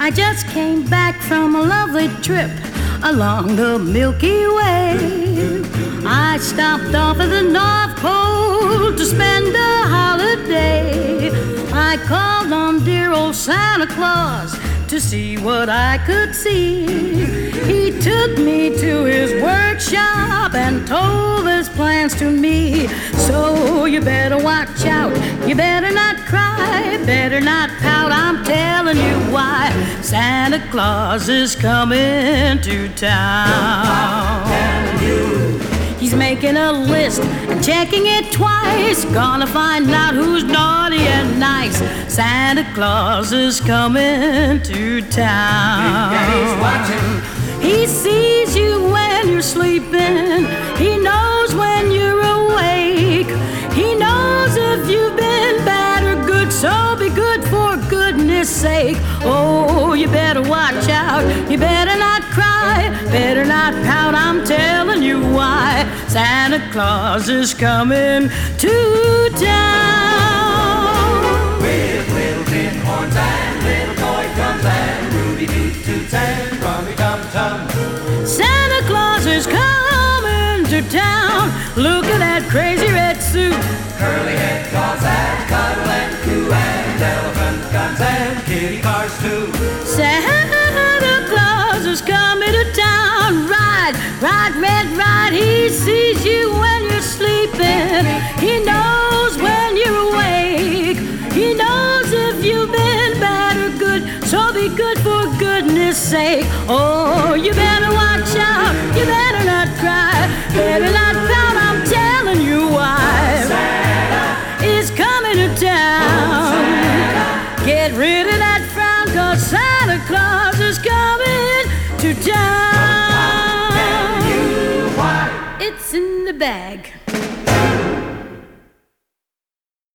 I just came back from a lovely trip along the Milky Way. I stopped off at the North Pole to spend a holiday. I called on dear old Santa Claus to see what I could see. He took me to his workshop and told his plans to me. So you better watch out, you better not cry, better not pout, I'm telling you why. Santa Claus is coming to town. He's making a list and checking it twice, gonna find out who's naughty and nice. Santa Claus is coming to town. Daddy's watching. He sees you when you're sleeping. He knows when you're awake. He knows if you've been bad or good, so be good for goodness sake. Oh, you better watch out. You better not cry, better not pout, I'm telling you why. Santa Claus is coming to town. With little tin horns and little toy drums and Rudy Toot Toots and Rummy Tum Tum. Santa Claus is coming to town. Look at that crazy red suit. Curly head dolls that cuddle and coo, and elephant guns and kitty cars too. Santa Claus is coming to town. Ride, ride, red, ride. He sees you when you're sleeping. He knows when you're awake. He knows if you've been bad or good, so be good for goodness sake. Oh, you better watch out. You better not cry, better not pout, I'm telling you why. Santa is coming to town. Get rid of that frown, 'cause Santa Claus is coming to town. telling you why. It's in the bag.